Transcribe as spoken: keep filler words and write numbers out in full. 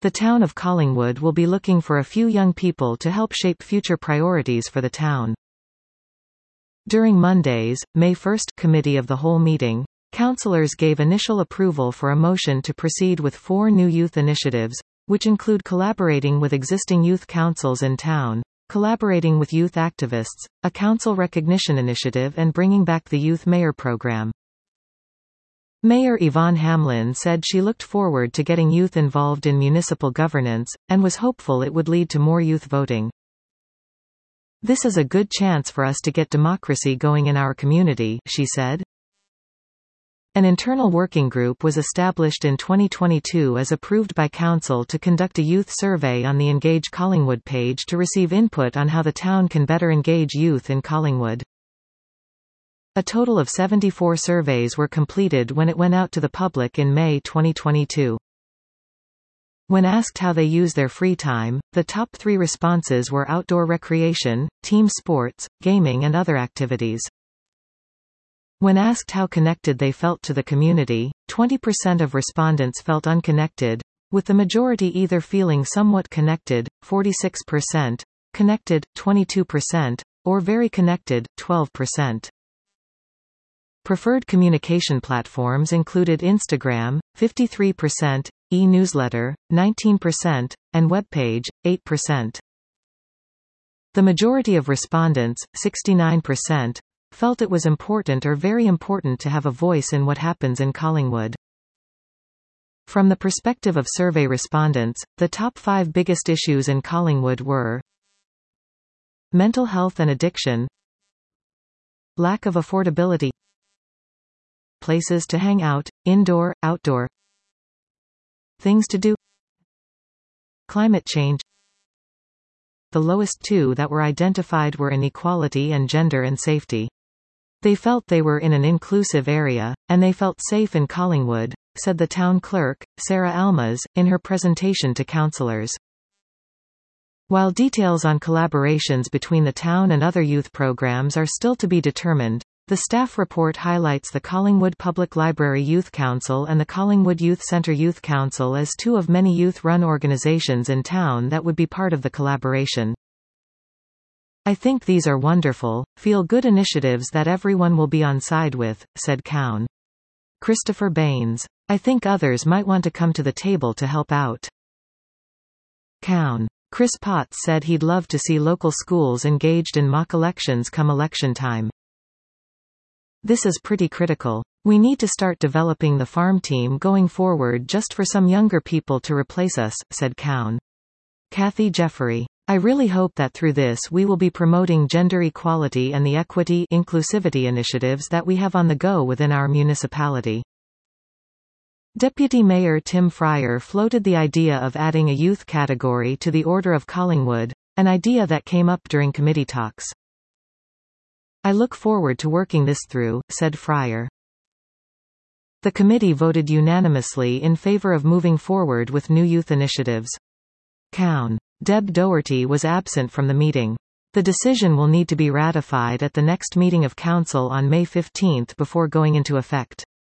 The town of Collingwood will be looking for a few young people to help shape future priorities for the town. During Monday's, May first, Committee of the Whole meeting, councillors gave initial approval for a motion to proceed with four new youth initiatives, which include collaborating with existing youth councils in town, collaborating with youth activists, a council recognition initiative and bringing back the Youth Mayor program. Mayor Yvonne Hamlin said she looked forward to getting youth involved in municipal governance, and was hopeful it would lead to more youth voting. "This is a good chance for us to get democracy going in our community," she said. An internal working group was established in twenty twenty-two as approved by Council to conduct a youth survey on the Engage Collingwood page to receive input on how the town can better engage youth in Collingwood. A total of seventy-four surveys were completed when it went out to the public in May twenty twenty-two. When asked how they use their free time, the top three responses were outdoor recreation, team sports, gaming and other activities. When asked how connected they felt to the community, twenty percent of respondents felt unconnected, with the majority either feeling somewhat connected, forty-six percent, connected, twenty-two percent, or very connected, twelve percent. Preferred communication platforms included Instagram, fifty-three percent, e-newsletter, nineteen percent, and webpage, eight percent. The majority of respondents, sixty-nine percent, felt it was important or very important to have a voice in what happens in Collingwood. From the perspective of survey respondents, the top five biggest issues in Collingwood were mental health and addiction, lack of affordability, places to hang out, indoor, outdoor, things to do, climate change. The lowest two that were identified were inequality and gender and safety. They felt they were in an inclusive area, and they felt safe in Collingwood, said the town clerk, Sarah Almas, in her presentation to councillors. While details on collaborations between the town and other youth programs are still to be determined, the staff report highlights the Collingwood Public Library Youth Council and the Collingwood Youth Centre Youth Council as two of many youth-run organisations in town that would be part of the collaboration. "I think these are wonderful, feel-good initiatives that everyone will be on side with," said Cowan. Christopher Baines. "I think others might want to come to the table to help out." Cowan. Chris Potts said he'd love to see local schools engaged in mock elections come election time. "This is pretty critical. We need to start developing the farm team going forward just for some younger people to replace us," said Cowan. Kathy Jeffery. "I really hope that through this we will be promoting gender equality and the equity inclusivity initiatives that we have on the go within our municipality." Deputy Mayor Tim Fryer floated the idea of adding a youth category to the Order of Collingwood, an idea that came up during committee talks. "I look forward to working this through," said Fryer. The committee voted unanimously in favour of moving forward with new youth initiatives. Cowan. Deb Doherty was absent from the meeting. The decision will need to be ratified at the next meeting of Council on May fifteenth before going into effect.